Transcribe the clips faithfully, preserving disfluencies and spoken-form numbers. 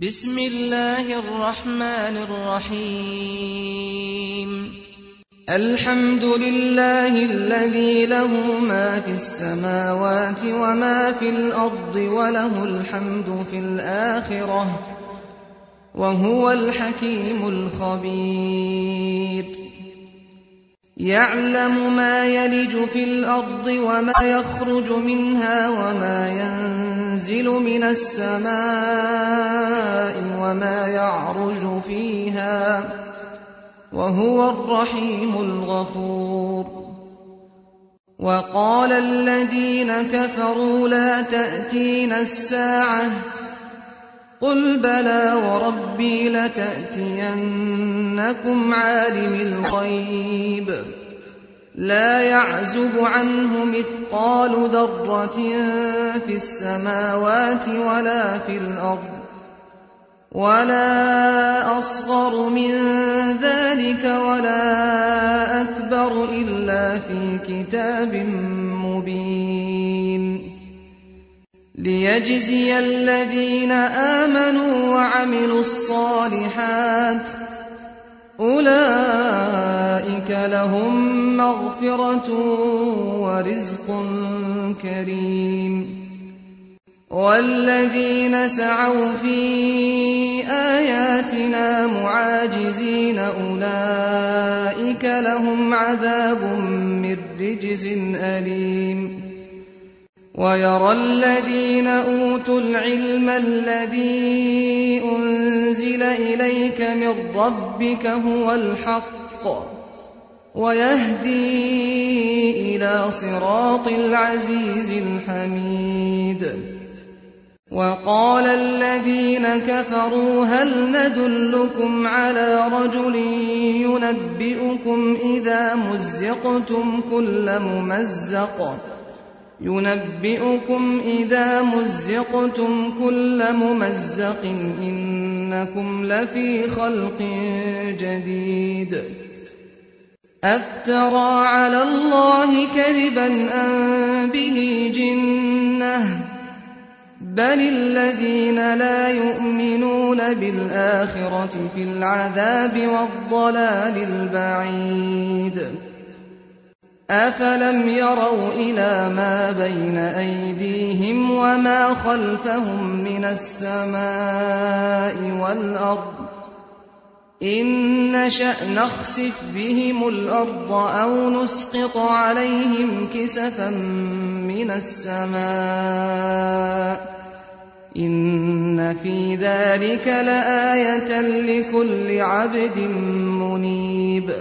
بسم الله الرحمن الرحيم الحمد لله الذي له ما في السماوات وما في الأرض وله الحمد في الآخرة وهو الحكيم الخبير يعلم ما يلج في الأرض وما يخرج منها وما ينزل من السماء وما يعرج فيها وهو الرحيم الغفور وقال الذين كفروا لا تأتينا الساعة قل بلى وربي لتأتينكم عالم الغيب لا يعزب عنه مثقال ذرة في السماوات ولا في الأرض ولا أصغر من ذلك ولا أكبر إلا في كتاب مبين ليجزي الذين آمنوا وعملوا الصالحات أولئك لهم مغفرة ورزق كريم والذين سعوا في آياتنا معاجزين أولئك لهم عذاب من رجز أليم ويرى الذين أوتوا العلم الذي أنزل إليك من ربك هو الحق ويهدي إلى صراط العزيز الحميد وقال الذين كفروا هل ندلكم على رجل ينبئكم إذا مزقتم كل ممزق ينبئكم إذا مزقتم كل ممزق إنكم لفي خلق جديد أفترى على الله كذبا أم به جنة بل الذين لا يؤمنون بالآخرة في العذاب والضلال البعيد أفلم يروا إلى ما بين أيديهم وما خلفهم من السماء والأرض إن نشأ نخسف بهم الأرض أو نسقط عليهم كسفا من السماء إن في ذلك لآية لكل عبد منيب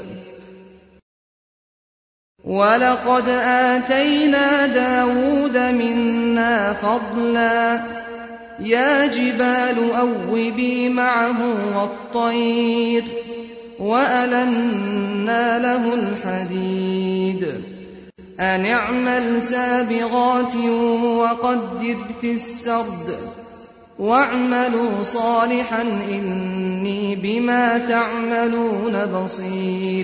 ولقد آتينا داود منا فضلا يا جبال أوبي معه والطير وألنا له الحديد أن اعمل سابغات وقدر في السرد واعملوا صالحا إني بما تعملون بصير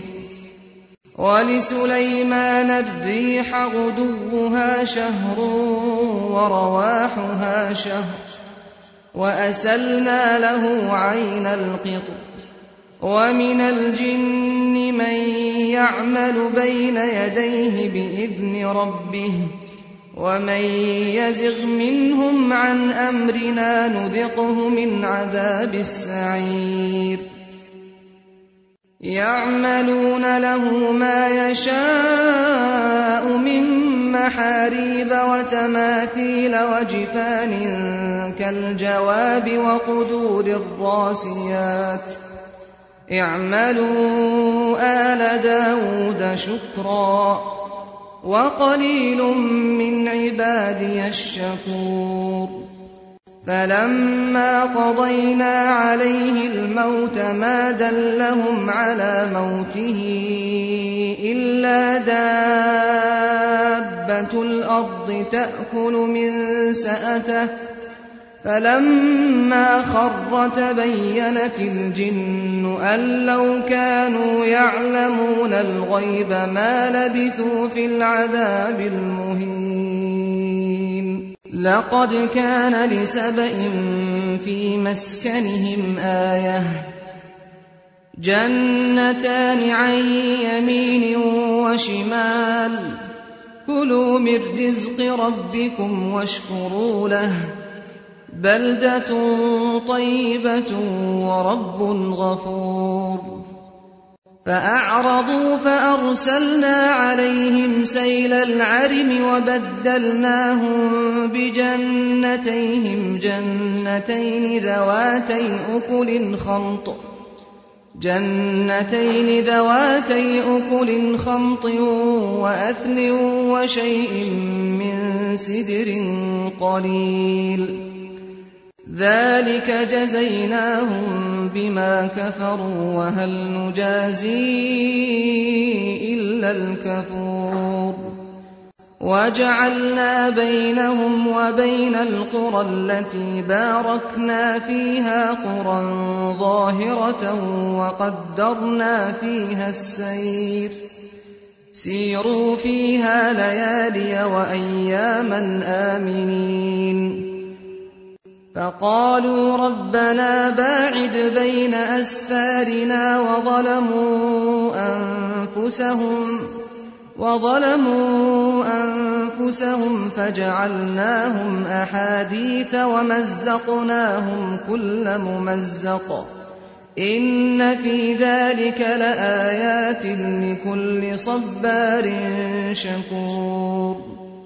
ولسليمان الريح غدوها شهر ورواحها شهر وأسلنا له عين القطر ومن الجن من يعمل بين يديه بإذن ربه ومن يزغ منهم عن أمرنا نذقه من عذاب السعير يعملون له ما يشاء من محاريب وتماثيل وجفان كالجواب وقدور الراسيات اعملوا آل داود شكرا وقليل من عبادي الشكور فلما قضينا عليه الموت ما دلهم على موته إلا دابة الأرض تأكل من سأته فلما خر تبينت الجن أن لو كانوا يعلمون الغيب ما لبثوا في العذاب المهين لقد كان لسبإ في مسكنهم آية جنتان عن يمين وشمال كلوا من رزق ربكم واشكروا له بلدة طيبة ورب غفور فأعرضوا فأرسلنا عليهم سيل العرم وبدلناهم بجنتيهم جنتين ذواتي أكل خمط جنتين ذواتي أكل خمط وأثل وشيء من سدر قليل ذلك جزيناهم بما كفروا وهل نجازي إلا الكفور وجعلنا بينهم وبين القرى التي باركنا فيها قرى ظاهرة وقدرنا فيها السير سيروا فيها ليالي وأياما آمنين فقالوا ربنا باعد بين أسفارنا وظلموا أنفسهم وظلموا أنفسهم فجعلناهم أحاديث ومزقناهم كل ممزق إن في ذلك لآيات لكل صبار شكور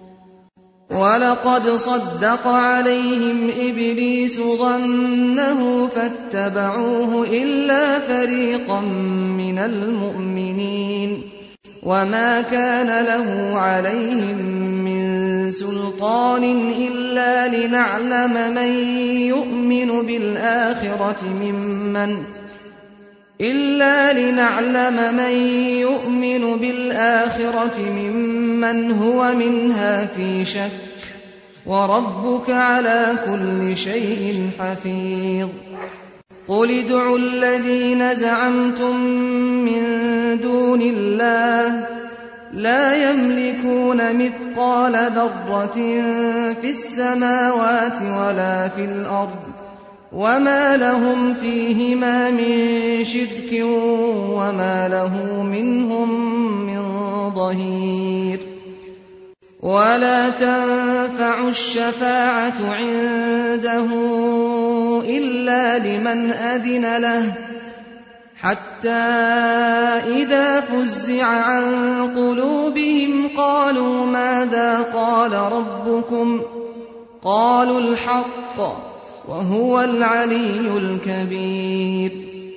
ولقد صدق عليهم إبليس ظنه فاتبعوه إلا فريقا من المؤمنين وما كان له عليهم من سلطان إلا لنعلم من يؤمن بالآخرة ممن إلا لنعلم من يؤمن بالآخرة ممن هو منها في شك وربك على كل شيء حفيظ قل ادعوا الذين زعمتم من دون الله لا يملكون مثقال ذرة في السماوات ولا في الأرض وما لهم فيهما من شرك وما له منهم من ظهير ولا تنفع الشفاعة عنده إلا لمن أذن له حتى إذا فزع عن قلوبهم قالوا ماذا قال ربكم قالوا الحق وهو العلي الكبير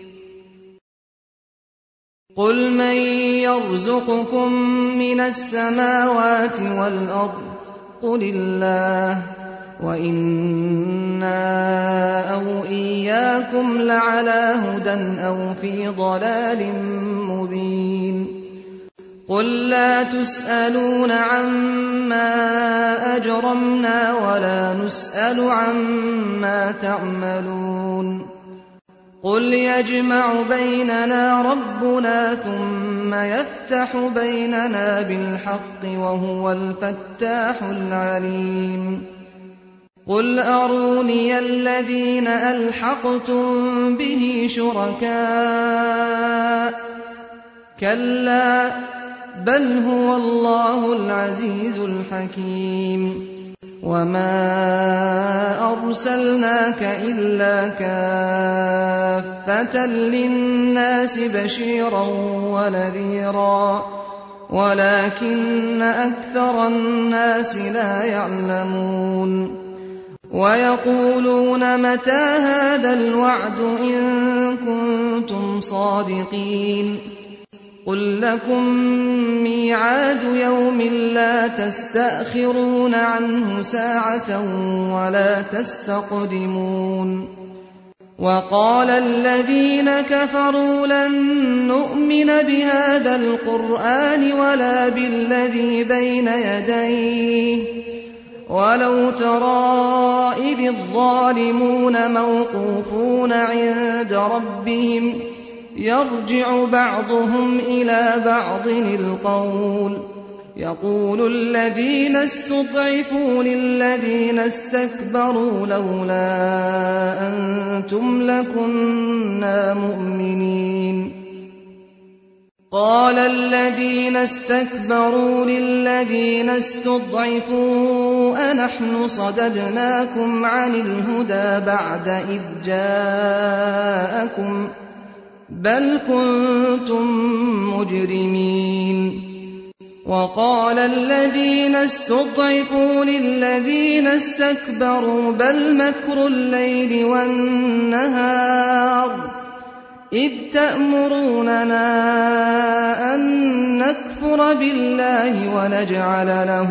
قل من يرزقكم من السماوات والأرض قل الله وإنا أو إياكم لعلى هدى أو في ضلال مبين قل لا تسألون عما أجرمنا ولا نسأل عما تعملون قل يجمع بيننا ربنا ثم يفتح بيننا بالحق وهو الفتاح العليم قل أروني الذين ألحقتم به شركاء كلا بل هو الله العزيز الحكيم وما أرسلناك إلا كافة للناس بشيرا ونذيرا ولكن أكثر الناس لا يعلمون ويقولون متى هذا الوعد إن كنتم صادقين قل لكم ميعاد يوم لا تستأخرون عنه ساعة ولا تستقدمون وقال الذين كفروا لن نؤمن بهذا القرآن ولا بالذي بين يديه ولو ترى إذ الظالمون موقوفون عند ربهم يرجع بعضهم إلى بعض القول يقول الذين استضعفوا للذين استكبروا لولا أنتم لكنا مؤمنين قال الذين استكبروا للذين استضعفوا أنحن صددناكم عن الهدى بعد إذ جاءكم بل كنتم مجرمين وقال الذين استضعفوا للذين استكبروا بل مكر الليل والنهار إذ تأمروننا أن نكفر بالله ونجعل له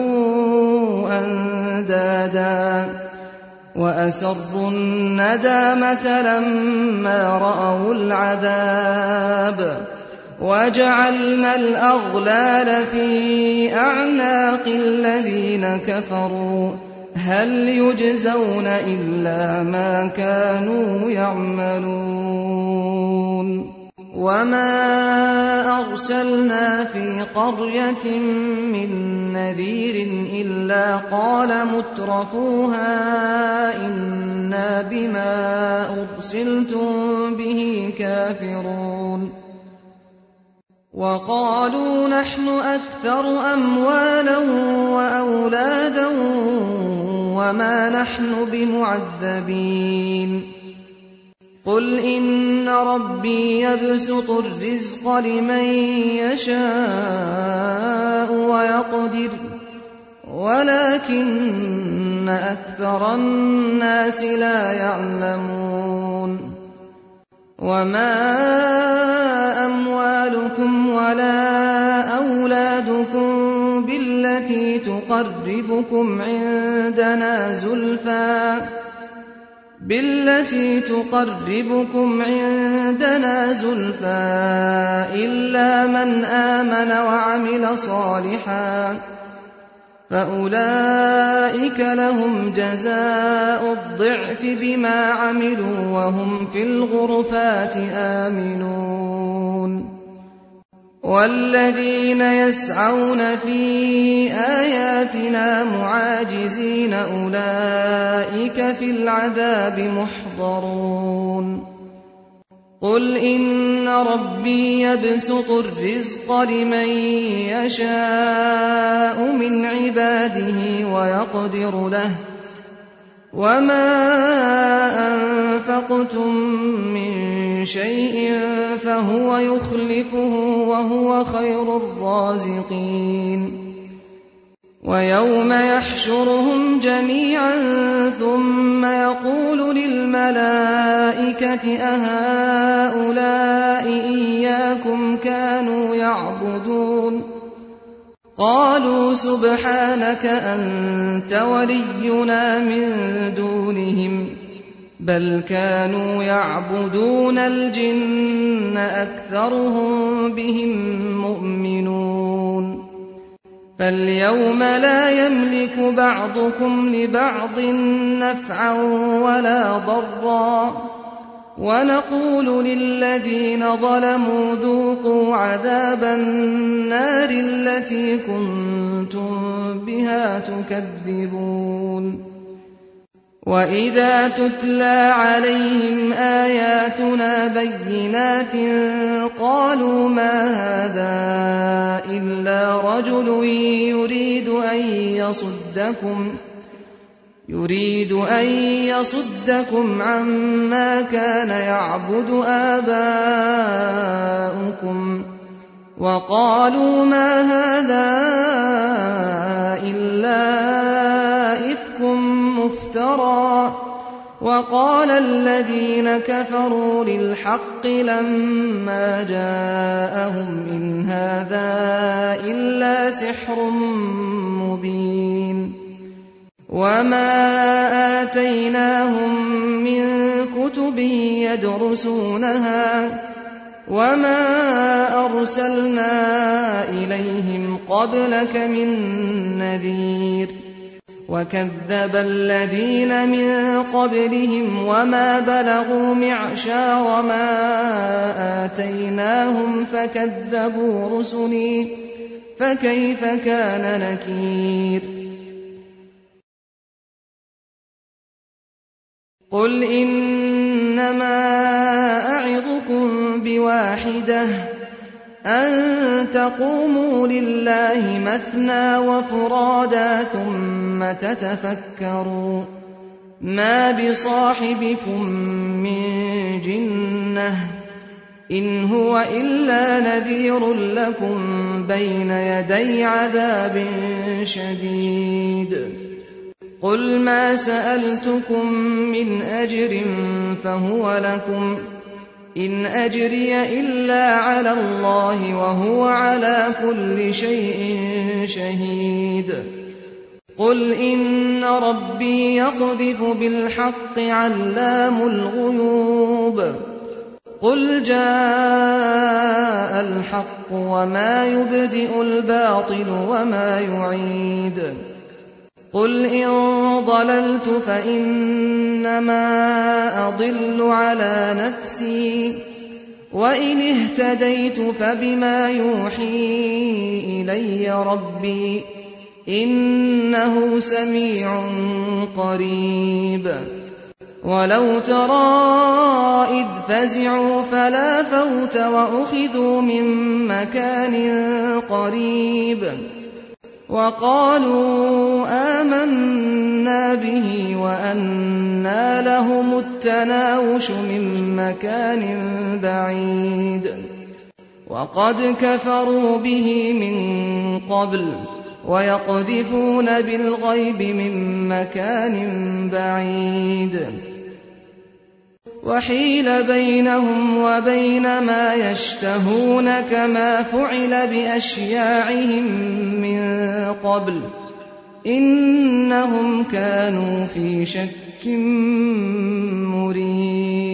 أندادا وأسروا الندامة لما رأوا العذاب وجعلنا الأغلال في أعناق الذين كفروا هل يجزون إلا ما كانوا يعملون وما أرسلنا في قرية من نذير إلا قال مترفوها إنا بما أرسلتم به كافرون وقالوا نحن أكثر أموالا وأولادا وما نحن بمعذبين قل إن ربي يبسط الرزق لمن يشاء ويقدر ولكن أكثر الناس لا يعلمون وما أموالكم ولا أولادكم بالتي تقربكم عندنا زلفى بالتي تقربكم عندنا زلفى إلا من آمن وعمل صالحا فأولئك لهم جزاء الضعف بما عملوا وهم في الغرفات آمنون والذين يسعون في آياتنا معاجزين أولئك في العذاب محضرون قل إن ربي يبسط الرزق لمن يشاء من عباده ويقدر له وما أنفقتم من شيء فهو يخلفه وهو خير الرازقين ويوم يحشرهم جميعا ثم يقول للملائكة أهؤلاء إياكم كانوا يعبدون قالوا سبحانك أنت ولينا من دونهم بل كانوا يعبدون الجن أكثرهم بهم مؤمنون فاليوم لا يملك بعضكم لبعض نفعا ولا ضرا ونقول للذين ظلموا ذوقوا عذاب النار التي كنتم بها تكذبون وإذا تتلى عليهم آياتنا بينات قالوا ما هذا إلا رجل يريد أن يصدكم يريد أن يصدكم عما كان يعبد آباؤكم وقالوا ما هذا إلا إفك مفترى وقال الذين كفروا للحق لما جاءهم إن هذا إلا سحر مبين وما آتيناهم من كتب يدرسونها وما أرسلنا إليهم قبلك من نذير وكذب الذين من قبلهم وما بلغوا معشار ما آتيناهم فكذبوا رسلي فكيف كان نكير قل إنما أعظكم بواحدة أن تقوموا لله مثنى وفرادا ثم تتفكروا ما بصاحبكم من جنة إن هو إلا نذير لكم بين يدي عذاب شديد قل ما سألتكم من أجر فهو لكم إن أجري إلا على الله وهو على كل شيء شهيد قل إن ربي يقذف بالحق علام الغيوب قل جاء الحق وما يبدئ الباطل وما يعيد قل إن ضللت فإنما أضل على نفسي وإن اهتديت فبما يوحي إلي ربي إنه سميع قريب ولو ترى إذ فزعوا فلا فوت وأخذوا من مكان قريب وقالوا آمنا به وأنى لهم التناوش من مكان بعيد وقد كفروا به من قبل ويقذفون بالغيب من مكان بعيد وحيل بينهم وبين ما يشتهون كما فعل بأشياعهم من قبل إنهم كانوا في شك مريب